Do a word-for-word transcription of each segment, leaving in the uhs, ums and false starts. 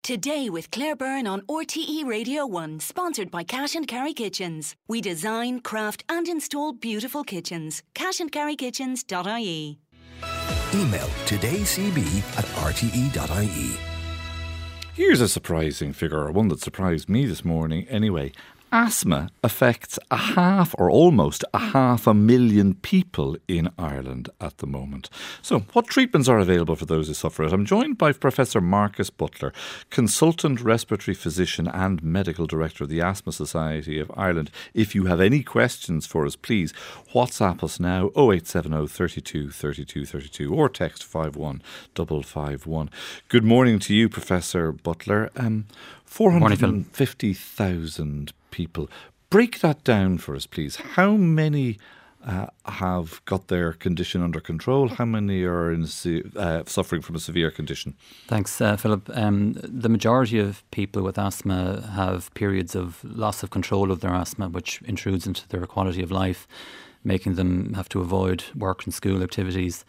Today with Claire Byrne on R T E Radio one, sponsored by Cash and Carry Kitchens. We design, craft and install beautiful kitchens. cash and carry kitchens dot I E. Email todaycb at r t e dot i e. Here's a surprising figure, one that surprised me this morning anyway. Asthma affects a half or almost a half a million people in Ireland at the moment. So what treatments are available for those who suffer it? I'm joined by Professor Marcus Butler, Consultant Respiratory Physician and Medical Director of the Asthma Society of Ireland. If you have any questions for us, please WhatsApp us now oh eight seven oh, thirty-two, thirty-two, thirty-two or text five one five five one. Good morning to you, Professor Butler. Um, four hundred fifty thousand people. Break that down for us, please. How many uh, have got their condition under control? How many are in, uh, suffering from a severe condition? Thanks, uh, Philip. Um, the majority of people with asthma have periods of loss of control of their asthma, which intrudes into their quality of life, making them have to avoid work and school activities.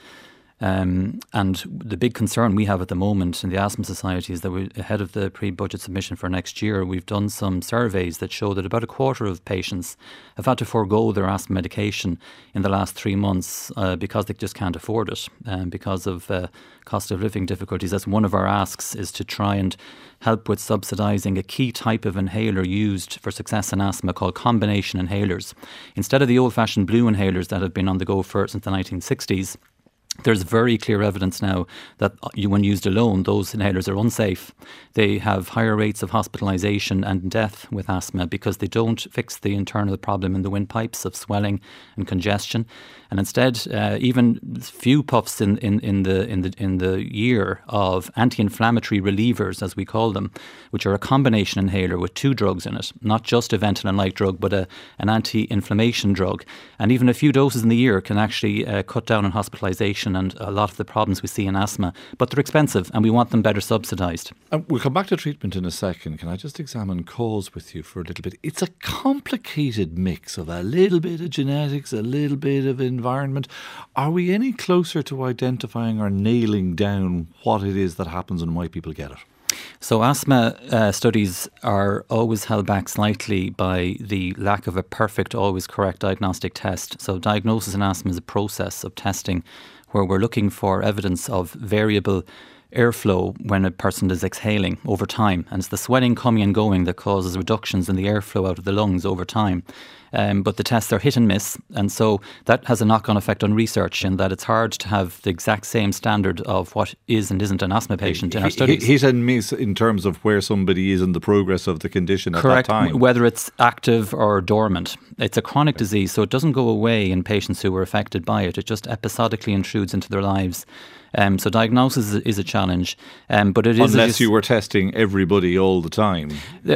Um, and the big concern we have at the moment in the Asthma Society is that we, ahead of the pre-budget submission for next year, we've done some surveys that show that about a quarter of patients have had to forego their asthma medication in the last three months uh, because they just can't afford it, um, because of uh, cost of living difficulties. That's one of our asks, is to try and help with subsidising a key type of inhaler used for success in asthma called combination inhalers. Instead of the old-fashioned blue inhalers that have been on the go for since the nineteen sixties, there's very clear evidence now that when used alone, those inhalers are unsafe. They have higher rates of hospitalisation and death with asthma because they don't fix the internal problem in the windpipes of swelling and congestion. And instead, uh, even few puffs in, in, in the in the in the year of anti-inflammatory relievers, as we call them, which are a combination inhaler with two drugs in it, not just a Ventolin-like drug, but a, an anti-inflammation drug. And even a few doses in the year can actually uh, cut down on hospitalisation and a lot of the problems we see in asthma. But they're expensive and we want them better subsidised. Uh, we'll come back to treatment in a second. Can I just examine cause with you for a little bit? It's a complicated mix of a little bit of genetics, a little bit of environment. Are we any closer to identifying or nailing down what it is that happens and why people get it? So asthma uh, studies are always held back slightly by the lack of a perfect, always correct diagnostic test. So diagnosis in asthma is a process of testing where we're looking for evidence of variable airflow when a person is exhaling over time. And it's the sweating coming and going that causes reductions in the airflow out of the lungs over time. Um, but the tests are hit and miss. And so that has a knock-on effect on research in that it's hard to have the exact same standard of what is and isn't an asthma patient in our studies. Hit and miss in terms of where somebody is in the progress of the condition at Correct, that time. Whether it's active or dormant. It's a chronic disease, so it doesn't go away in patients who are affected by it. It just episodically intrudes into their lives. Um, so diagnosis is, is a challenge, um, but it is unless you were testing everybody all the time.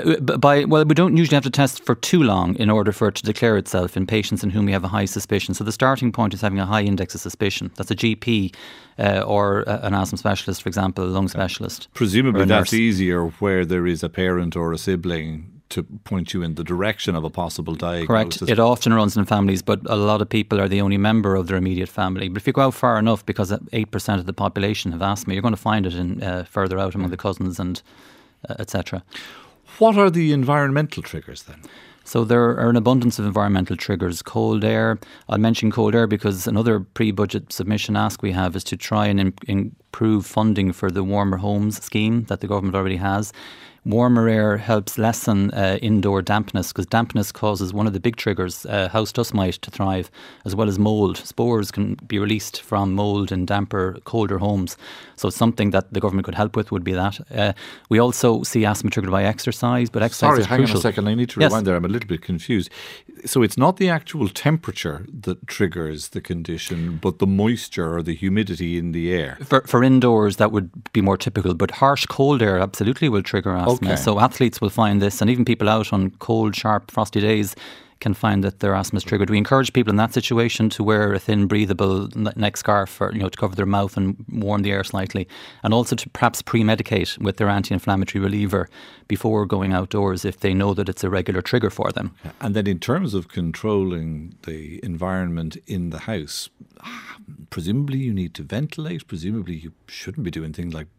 By well, we don't usually have to test for too long in order for it to declare itself in patients in whom we have a high suspicion. So the starting point is having a high index of suspicion. That's a G P uh, or a, an asthma specialist, for example, a lung specialist. Presumably that's easier where there is a parent or a sibling to point you in the direction of a possible diagnosis. Correct. It often runs in families, but a lot of people are the only member of their immediate family. But if you go out far enough, because eight percent of the population have asthma, you're going to find it in uh, further out among the cousins and uh, et cetera. What are the environmental triggers then? So there are an abundance of environmental triggers. Cold air. I'll mention cold air because another pre-budget submission ask we have is to try and im- improve funding for the Warmer Homes scheme that the government already has. Warmer air helps lessen uh, indoor dampness because dampness causes one of the big triggers, uh, house dust mite, to thrive, as well as mould. Spores can be released from mould in damper, colder homes. So something that the government could help with would be that. Uh, we also see asthma triggered by exercise, but exercise Sorry, is hang crucial. on a second. I need to Yes. rewind there. I'm a little bit confused. So it's not the actual temperature that triggers the condition, but the moisture or the humidity in the air. For, for indoors, that would be more typical, but harsh cold air absolutely will trigger asthma. Okay. So athletes will find this, and even people out on cold, sharp, frosty days can find that their asthma is triggered. We encourage people in that situation to wear a thin, breathable neck scarf, or, you know, to cover their mouth and warm the air slightly, and also to perhaps pre-medicate with their anti-inflammatory reliever before going outdoors if they know that it's a regular trigger for them. And then in terms of controlling the environment in the house, presumably you need to ventilate, presumably you shouldn't be doing things like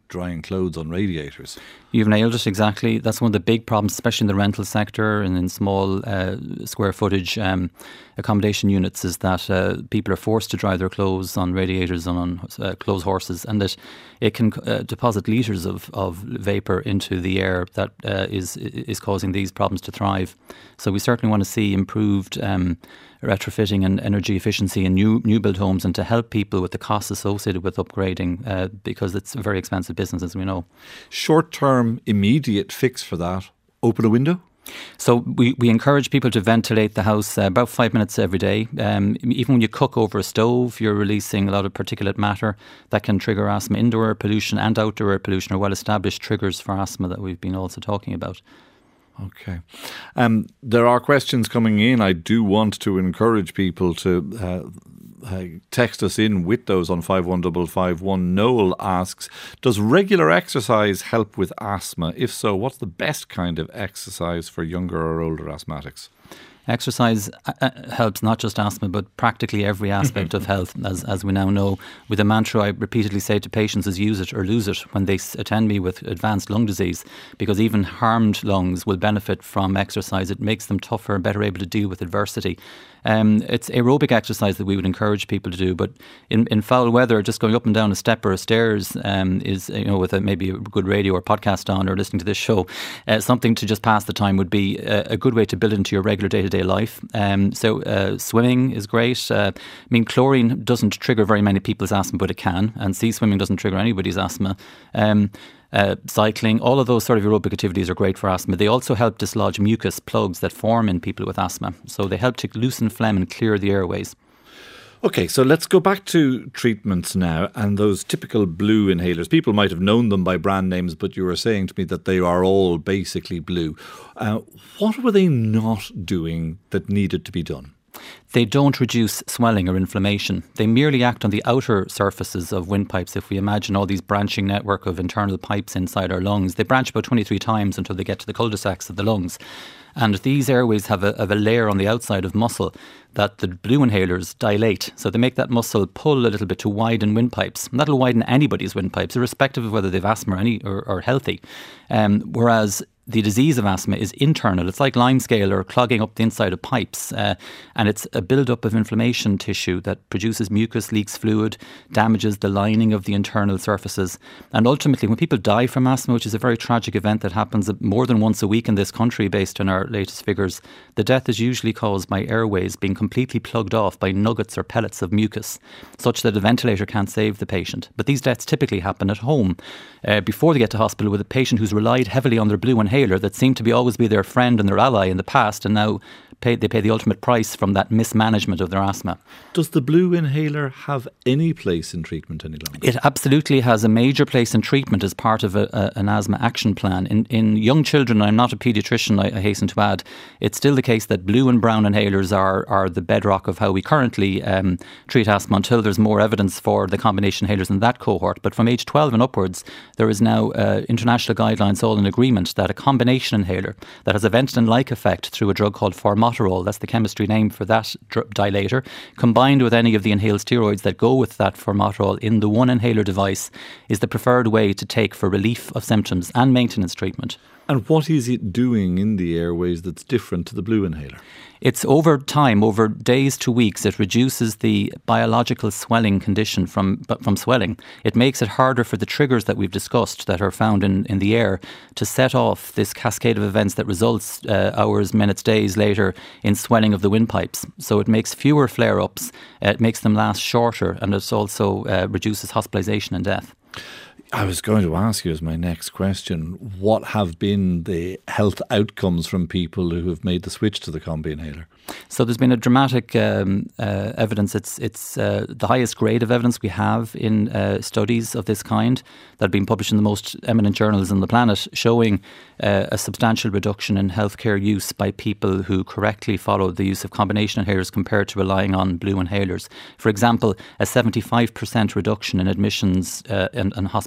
drying clothes on radiators. You've nailed it, exactly. That's one of the big problems, especially in the rental sector and in small uh, square footage um, accommodation units, is that uh, people are forced to dry their clothes on radiators and on uh, clothes horses, and that it can uh, deposit litres of, of vapour into the air that uh, is is causing these problems to thrive. So we certainly want to see improved um, retrofitting and energy efficiency in new new build homes, and to help people with the costs associated with upgrading, uh, because it's a very expensive business, as we know. Short-term, immediate fix for that, open a window? So we, we encourage people to ventilate the house uh, about five minutes every day. Um, even when you cook over a stove, you're releasing a lot of particulate matter that can trigger asthma. Indoor air pollution and outdoor air pollution are well-established triggers for asthma that we've been also talking about. Okay. Um, there are questions coming in. I do want to encourage people to uh, uh, text us in with those on five one five five one. Noel asks, does regular exercise help with asthma? If so, what's the best kind of exercise for younger or older asthmatics? Exercise uh, helps not just asthma, but practically every aspect of health, as as we now know. With a mantra I repeatedly say to patients is use it or lose it when they attend me with advanced lung disease, because even harmed lungs will benefit from exercise. It makes them tougher and better able to deal with adversity. Um, it's aerobic exercise that we would encourage people to do, but in, in foul weather, just going up and down a step or a stairs um, is, you know, with a, maybe a good radio or podcast on, or listening to this show, uh, something to just pass the time would be a, a good way to build into your regular day-to-day life. Um, so uh, swimming is great. Uh, I mean, chlorine doesn't trigger very many people's asthma, but it can, and sea swimming doesn't trigger anybody's asthma. Um, Uh, cycling, all of those sort of aerobic activities are great for asthma. They also help dislodge mucus plugs that form in people with asthma. So they help to loosen phlegm and clear the airways. Okay, so let's go back to treatments now, and those typical blue inhalers. People might have known them by brand names, but you were saying to me that they are all basically blue. Uh, what were they not doing that needed to be done? They don't reduce swelling or inflammation. They merely act on the outer surfaces of windpipes. If we imagine all these branching network of internal pipes inside our lungs, they branch about twenty-three times until they get to the cul-de-sacs of the lungs. And these airways have a, have a layer on the outside of muscle that the blue inhalers dilate. So they make that muscle pull a little bit to widen windpipes. And that'll widen anybody's windpipes, irrespective of whether they've asthma or, any, or, or healthy. Um, whereas the disease of asthma is internal. It's like limescale or clogging up the inside of pipes. Uh, and it's a build-up of inflammation tissue that produces mucus, leaks fluid, damages the lining of the internal surfaces. And ultimately, when people die from asthma, which is a very tragic event that happens more than once a week in this country based on our latest figures, the death is usually caused by airways being completely plugged off by nuggets or pellets of mucus, such that a ventilator can't save the patient. But these deaths typically happen at home uh, before they get to hospital with a patient who's relied heavily on their blue inhaler that seemed to be always be their friend and their ally in the past, and now pay, they pay the ultimate price from that mismanagement of their asthma. Does the blue inhaler have any place in treatment any longer? It absolutely has a major place in treatment as part of a, a, an asthma action plan. In, in young children, I'm not a paediatrician, I, I hasten to add, it's still the case that blue and brown inhalers are, are the bedrock of how we currently um, treat asthma until there's more evidence for the combination inhalers in that cohort. But from age twelve and upwards, there is now uh, international guidelines all in agreement that a combination inhaler that has a Ventolin-like effect through a drug called formoterol, that's the chemistry name for that dr- dilator, combined with any of the inhaled steroids that go with that formoterol in the one inhaler device, is the preferred way to take for relief of symptoms and maintenance treatment. And what is it doing in the airways that's different to the blue inhaler? It's over time, over days to weeks, it reduces the biological swelling condition from from swelling. It makes it harder for the triggers that we've discussed that are found in, in the air to set off this cascade of events that results uh, hours, minutes, days later in swelling of the windpipes. So it makes fewer flare-ups, uh, it makes them last shorter, and it also uh, reduces hospitalisation and death. I was going to ask you as my next question, what have been the health outcomes from people who have made the switch to the Combi inhaler? So there's been a dramatic um, uh, evidence. It's it's uh, the highest grade of evidence we have in uh, studies of this kind that have been published in the most eminent journals on the planet, showing uh, a substantial reduction in healthcare use by people who correctly follow the use of combination inhalers compared to relying on blue inhalers. For example, a seventy-five percent reduction in admissions uh, and, and hospitalizations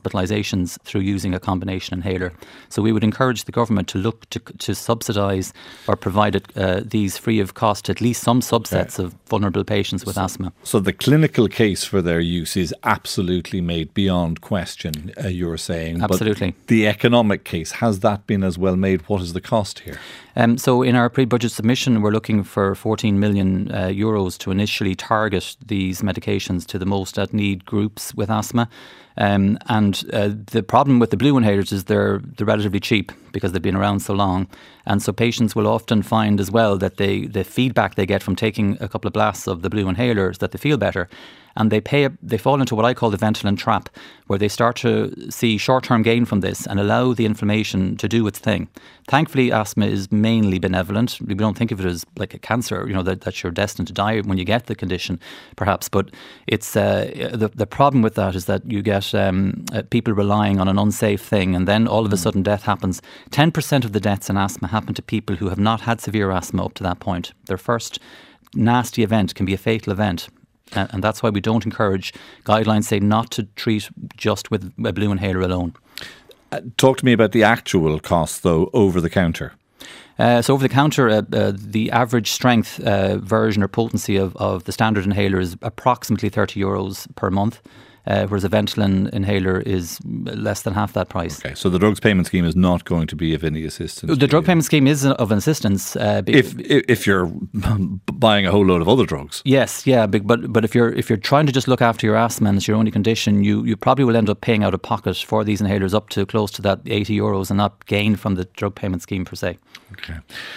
hospitalisations through using a combination inhaler. So we would encourage the government to look to, to subsidise or provide it, uh, these free of cost to at least some subsets okay. of vulnerable patients with so, asthma. So the clinical case for their use is absolutely made beyond question, uh, you're saying. Absolutely. But the economic case, has that been as well made? What is the cost here? Um, so in our pre-budget submission, we're looking for fourteen million uh, euros to initially target these medications to the most at need groups with asthma. Um, and uh, the problem with the blue inhalers is they're, they're relatively cheap because they've been around so long. And so patients will often find as well that they, the feedback they get from taking a couple of blasts of the blue inhalers, that they feel better. And they pay. They fall into what I call the Ventolin trap, where they start to see short-term gain from this and allow the inflammation to do its thing. Thankfully, asthma is mainly benevolent. We don't think of it as like a cancer, you know, that, that you're destined to die when you get the condition, perhaps. But it's uh, the the problem with that is that you get um, uh, people relying on an unsafe thing, and then all of a sudden death happens. ten percent of the deaths in asthma happen to people who have not had severe asthma up to that point. Their first nasty event can be a fatal event. And that's why we don't encourage, guidelines say not to treat just with a blue inhaler alone. Uh, talk to me about the actual cost, though, over the counter. Uh, so over the counter, uh, uh, the average strength uh, version or potency of, of the standard inhaler is approximately thirty euros per month. Uh, whereas a Ventolin inhaler is less than half that price. Okay, so the drugs payment scheme is not going to be of any assistance. The drug you. payment scheme is of an assistance. Uh, if if you're buying a whole load of other drugs. Yes, yeah, but but if you're if you're trying to just look after your asthma and it's your only condition, you, you probably will end up paying out of pocket for these inhalers up to close to that eighty euros and not gain from the drug payment scheme per se. Okay.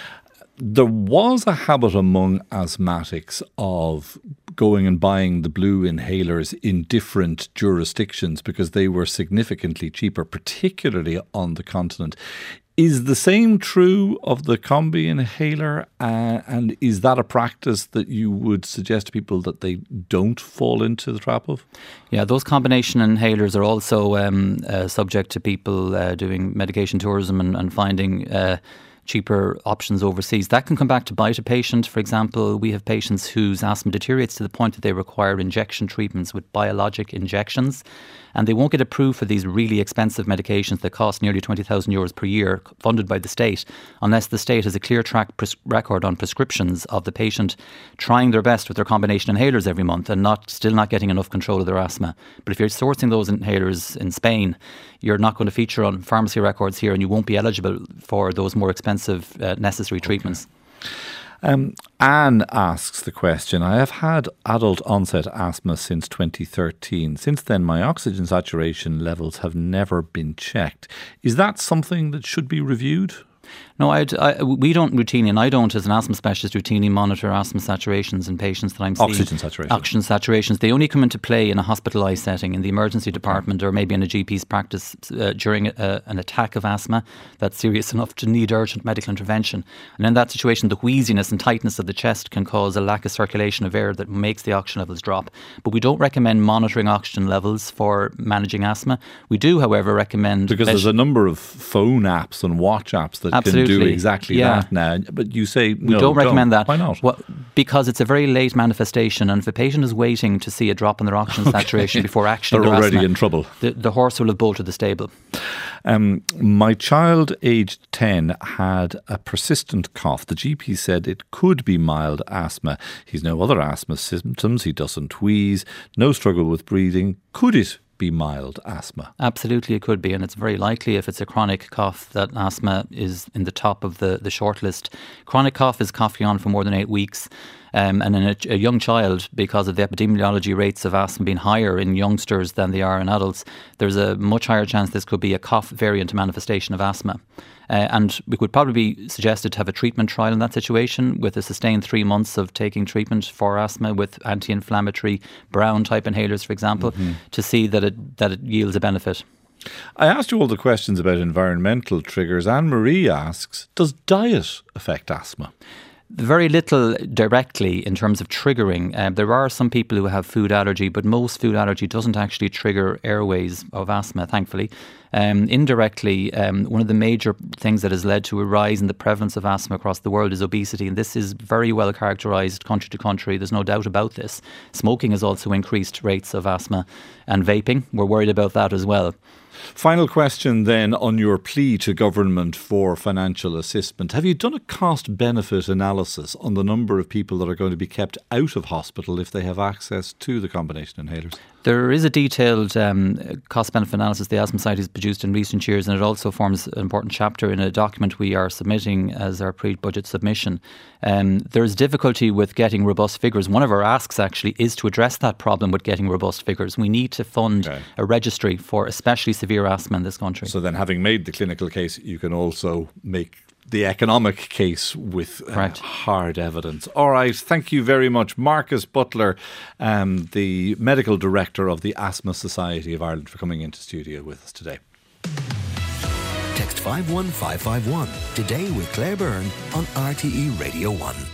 There was a habit among asthmatics of going and buying the blue inhalers in different jurisdictions because they were significantly cheaper, particularly on the continent. Is the same true of the combi inhaler? Uh, and is that a practice that you would suggest to people that they don't fall into the trap of? Yeah, those combination inhalers are also um, uh, subject to people uh, doing medication tourism and, and finding Uh, cheaper options overseas. That can come back to bite a patient. For example, we have patients whose asthma deteriorates to the point that they require injection treatments with biologic injections, and they won't get approved for these really expensive medications that cost nearly twenty thousand euros per year, funded by the state, unless the state has a clear track pres- record on prescriptions of the patient trying their best with their combination inhalers every month and not still not getting enough control of their asthma. But if you're sourcing those inhalers in Spain, you're not going to feature on pharmacy records here, and you won't be eligible for those more expensive uh, necessary treatments. Okay. Um, Anne asks the question, I have had adult onset asthma since twenty thirteen. Since then, my oxygen saturation levels have never been checked. Is that something that should be reviewed? No, I'd, I, we don't routinely, and I don't as an asthma specialist routinely monitor asthma saturations in patients that I'm seeing. Oxygen saturations. Oxygen saturations. They only come into play in a hospitalised setting, in the emergency department, or maybe in a G P's practice uh, during a, an attack of asthma that's serious enough to need urgent medical intervention. And in that situation, the wheeziness and tightness of the chest can cause a lack of circulation of air that makes the oxygen levels drop. But we don't recommend monitoring oxygen levels for managing asthma. We do, however, recommend... Because there's a number of phone apps and watch apps that Absolutely. can do exactly yeah. that now. But you say, we no, don't recommend don't. that. Why not? Well, because it's a very late manifestation, and if a patient is waiting to see a drop in their oxygen okay. saturation before actioning They're their already asthma, in trouble. The, the horse will have bolted the stable. Um, my child, aged ten, had a persistent cough. The G P said it could be mild asthma. He's no other asthma symptoms. He doesn't wheeze, no struggle with breathing. Could it be mild asthma? Absolutely, it could be, and it's very likely if it's a chronic cough that asthma is in the top of the, the short list. Chronic cough is coughing on for more than eight weeks. Um, and in a, a young child, because of the epidemiology rates of asthma being higher in youngsters than they are in adults, there's a much higher chance this could be a cough variant manifestation of asthma. Uh, and we would probably be suggested to have a treatment trial in that situation with a sustained three months of taking treatment for asthma with anti-inflammatory brown type inhalers, for example, mm-hmm. to see that it that it yields a benefit. I asked you all the questions about environmental triggers. Anne-Marie asks, does diet affect asthma? Very little directly in terms of triggering. Uh, there are some people who have food allergy, but most food allergy doesn't actually trigger airways of asthma, thankfully. Um, indirectly, um, one of the major things that has led to a rise in the prevalence of asthma across the world is obesity, and this is very well characterised country to country. There's no doubt about this. Smoking has also increased rates of asthma, and vaping, we're worried about that as well. Final question then on your plea to government for financial assistance. Have you done a cost-benefit analysis on the number of people that are going to be kept out of hospital if they have access to the combination inhalers? There is a detailed um, cost-benefit analysis the Asthma Society has produced in recent years, and it also forms an important chapter in a document we are submitting as our pre-budget submission. Um, there's difficulty with getting robust figures. One of our asks actually is to address that problem with getting robust figures. We need to fund okay. a registry for especially severe asthma in this country. So then, having made the clinical case, you can also make the economic case with uh, hard evidence. All right, thank you very much, Marcus Butler, um, the medical director of the Asthma Society of Ireland, for coming into studio with us today. Text five one five five one today with Claire Byrne on R T E Radio one.